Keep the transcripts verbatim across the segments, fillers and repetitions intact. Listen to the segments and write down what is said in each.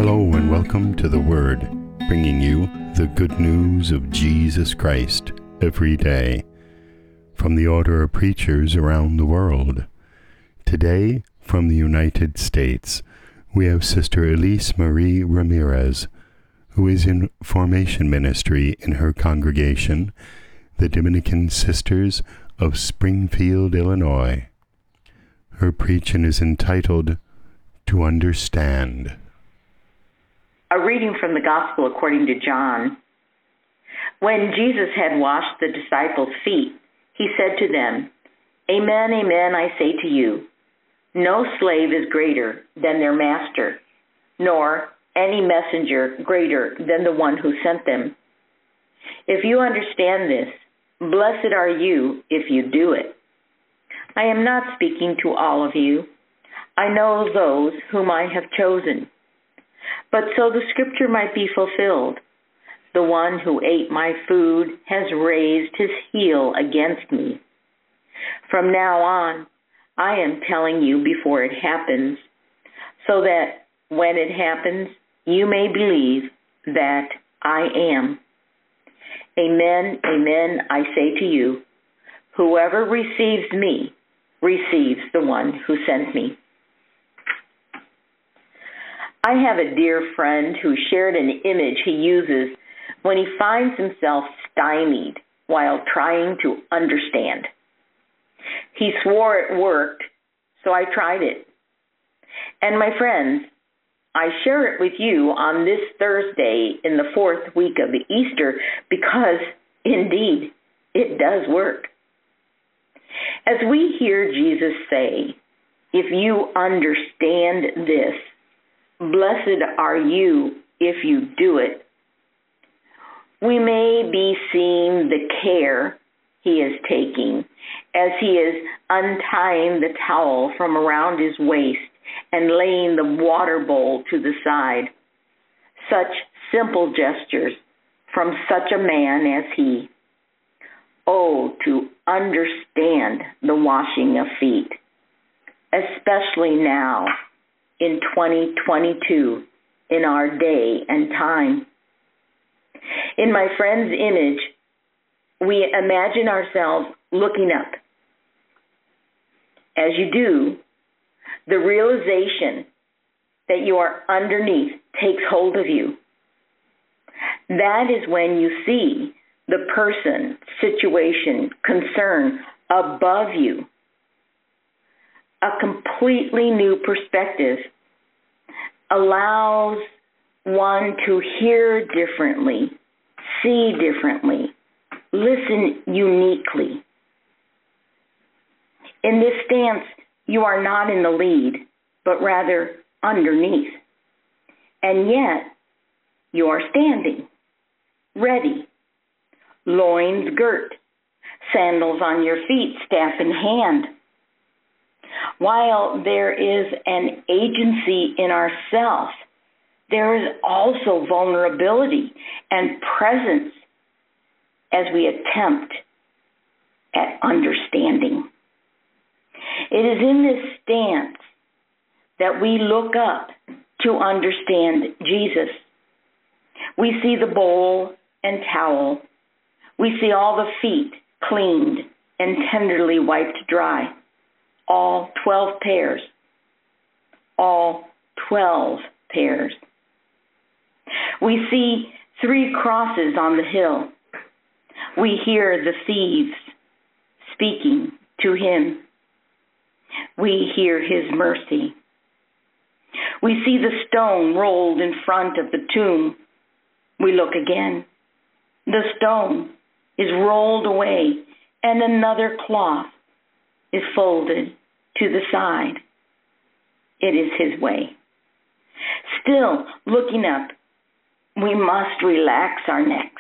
Hello and welcome to The Word, bringing you the good news of Jesus Christ every day from the order of preachers around the world. Today, from the United States, we have Sister Elise Marie Ramirez, who is in formation ministry in her congregation, the Dominican Sisters of Springfield, Illinois. Her preaching is entitled, To Understand. A reading from the Gospel according to John. When Jesus had washed the disciples' feet, he said to them, Amen, amen, I say to you, no slave is greater than their master, nor any messenger greater than the one who sent them. If you understand this, blessed are you if you do it. I am not speaking to all of you. I know those whom I have chosen. But so the scripture might be fulfilled, the one who ate my food has raised his heel against me. From now on, I am telling you before it happens, so that when it happens, you may believe that I am. Amen, amen, I say to you, whoever receives me receives the one who sent me. I have a dear friend who shared an image he uses when he finds himself stymied while trying to understand. He swore it worked, so I tried it. And my friends, I share it with you on this Thursday in the fourth week of Easter because, indeed, it does work. As we hear Jesus say, if you understand this, blessed are you if you do it, we may be seeing the care he is taking as he is untying the towel from around his waist and laying the water bowl to the side. Such simple gestures from such a man as he. Oh, to understand the washing of feet, especially now, in twenty twenty-two, in our day and time. In my friend's image, we imagine ourselves looking up. As you do, the realization that you are underneath takes hold of you. That is when you see the person, situation, concern above you. A completely new perspective allows one to hear differently, see differently, listen uniquely. In this stance, you are not in the lead, but rather underneath. And yet, you are standing, ready, loins girt, sandals on your feet, staff in hand. While there is an agency in ourself, there is also vulnerability and presence as we attempt at understanding. It is in this stance that we look up to understand Jesus. We see the bowl and towel. We see all the feet cleaned and tenderly wiped dry. All twelve pairs. All twelve pairs. We see three crosses on the hill. We hear the thieves speaking to him. We hear his mercy. We see the stone rolled in front of the tomb. We look again. The stone is rolled away and another cloth is folded to the side. It is his way. Still looking up, we must relax our necks.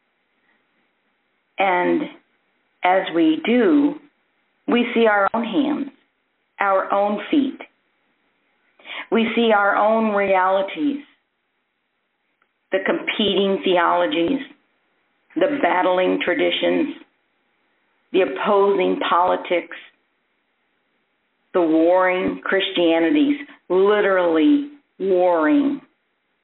And as we do, we see our own hands, our own feet. We see our own realities, the competing theologies, the battling traditions, the opposing politics, the warring Christianities, literally warring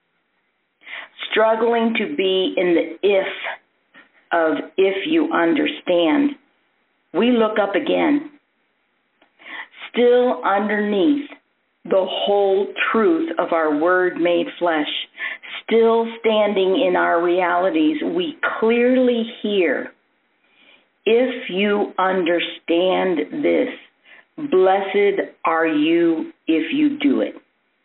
struggling to be in the if of if you understand, we look up again. Still underneath the whole truth of our Word made flesh, still standing in our realities, we clearly hear, if you understand this, blessed are you if you do it.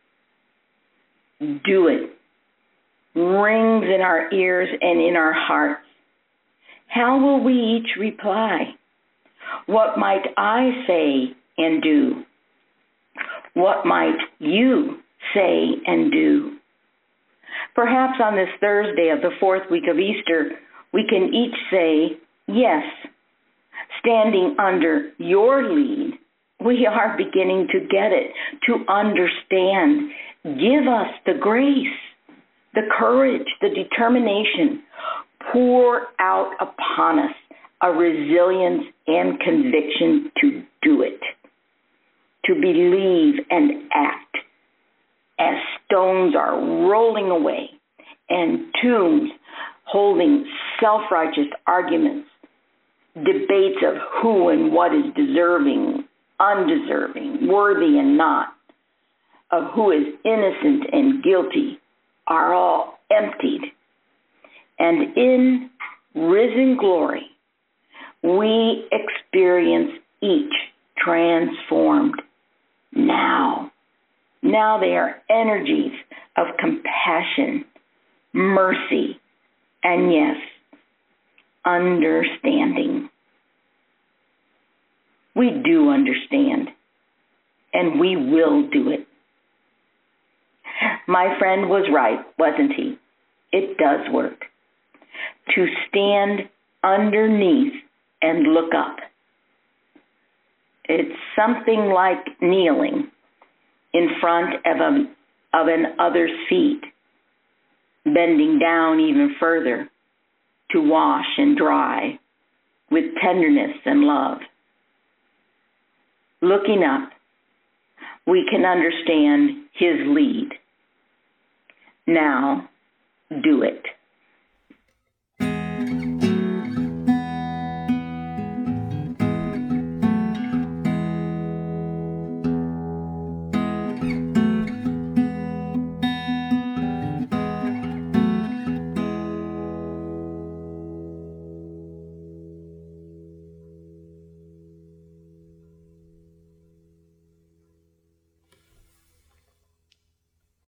Do it. Rings in our ears and in our hearts. How will we each reply? What might I say and do? What might you say and do? Perhaps on this Thursday of the fourth week of Easter, we can each say, yes, standing under your lead, we are beginning to get it, to understand. Give us the grace, the courage, the determination. Pour out upon us a resilience and conviction to do it, to believe and act as stones are rolling away and tombs holding self-righteous arguments, debates of who and what is deserving, undeserving, worthy and not, of who is innocent and guilty, are all emptied. And in risen glory, we experience each transformed now. Now they are energies of compassion, mercy, and yes, understanding. We do understand, and we will do it. My friend was right, wasn't he? It does work. To stand underneath and look up. It's something like kneeling in front of, a, of an other's feet, bending down even further to wash and dry with tenderness and love. Looking up, we can understand his lead. Now, do it.